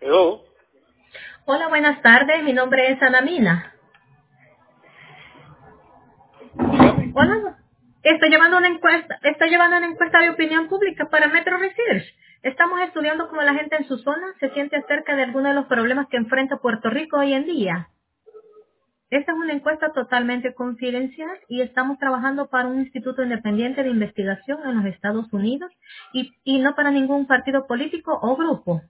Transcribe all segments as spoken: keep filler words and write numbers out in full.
Hello. Hola, buenas tardes. Mi nombre es Ana Mina. Dígame. Hola. Estoy llevando una encuesta, estoy llevando una encuesta de opinión pública para Metro Research. Estamos estudiando cómo la gente en su zona se siente acerca de algunos de los problemas que enfrenta Puerto Rico hoy en día. Esta es una encuesta totalmente confidencial y estamos trabajando para un instituto independiente de investigación en los Estados Unidos y, y no para ningún partido político o grupo.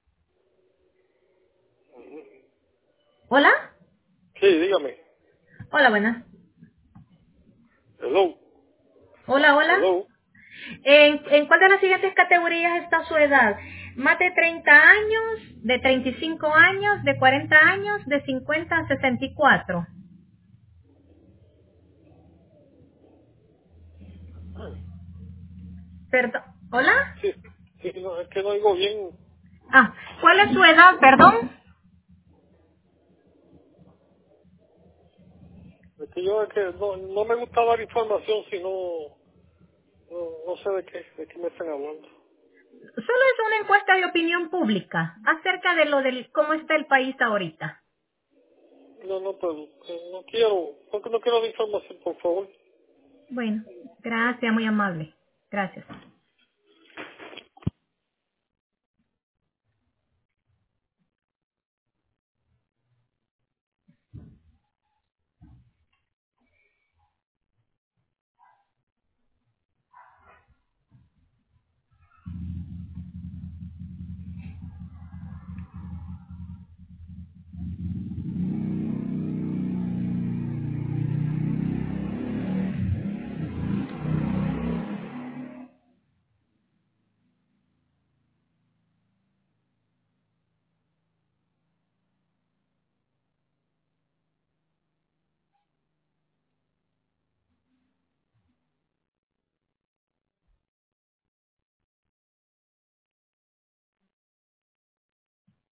Hola. Sí, dígame. Hola, buenas. Hello. Hola, hola. Hello. ¿En, ¿En cuál de las siguientes categorías está su edad? ¿Más de treinta años, de treinta y cinco años, de cuarenta años, de cincuenta a sesenta y cuatro? Perdón. ¿Hola? Sí, sí, no, es que no oigo bien. Ah, ¿cuál es su edad, perdón? Es que yo es que no, no me gusta dar información si no, no, no sé de qué, de qué me están hablando. Solo es una encuesta de opinión pública acerca de lo del cómo está el país ahorita. No, no puedo. eh, No quiero. No, no quiero dar información, por favor. Bueno, gracias, muy amable. Gracias.